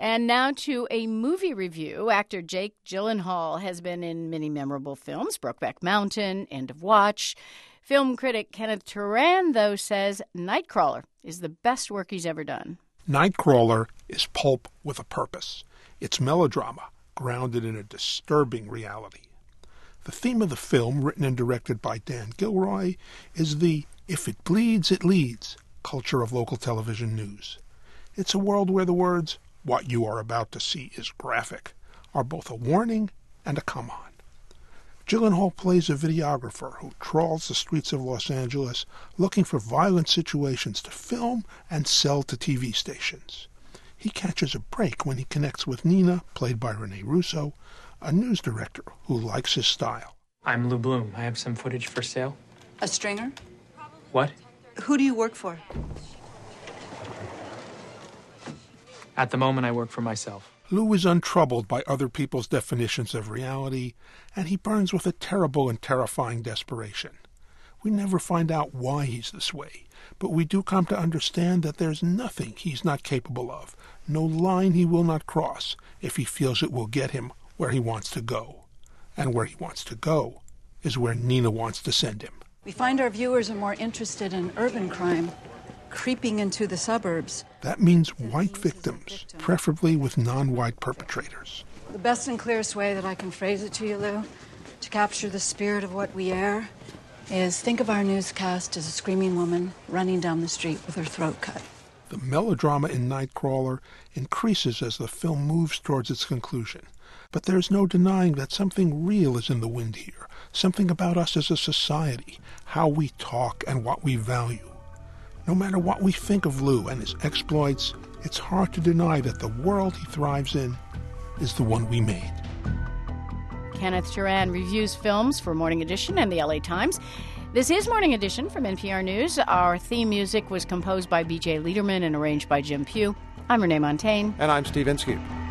And now to a movie review. Actor Jake Gyllenhaal has been in many memorable films, Brokeback Mountain, End of Watch. Film critic Kenneth Turan, though, says Nightcrawler is the best work he's ever done. Nightcrawler is pulp with a purpose. It's melodrama, grounded in a disturbing reality. The theme of the film, written and directed by Dan Gilroy, is the "if it bleeds, it leads" culture of local television news. It's a world where the words, "what you are about to see is graphic," are both a warning and a come-on. Gyllenhaal plays a videographer who trawls the streets of Los Angeles looking for violent situations to film and sell to TV stations. He catches a break when he connects with Nina, played by Rene Russo, a news director who likes his style. I'm Lou Bloom. I have some footage for sale. A stringer? What? Who do you work for? At the moment, I work for myself. Lou is untroubled by other people's definitions of reality, and he burns with a terrible and terrifying desperation. We never find out why he's this way, but we do come to understand that there's nothing he's not capable of, no line he will not cross if he feels it will get him where he wants to go. And where he wants to go is where Nina wants to send him. We find our viewers are more interested in urban crime, creeping into the suburbs. That means white victims, preferably with non-white perpetrators. The best and clearest way that I can phrase it to you, Lou, to capture the spirit of what we air, is think of our newscast as a screaming woman running down the street with her throat cut. The melodrama in Nightcrawler increases as the film moves towards its conclusion. But there's no denying that something real is in the wind here, something about us as a society, how we talk and what we value. No matter what we think of Lou and his exploits, it's hard to deny that the world he thrives in is the one we made. Kenneth Turan reviews films for Morning Edition and the LA Times. This is Morning Edition from NPR News. Our theme music was composed by B.J. Liederman and arranged by Jim Pugh. I'm Renee Montagne. And I'm Steve Inskeep.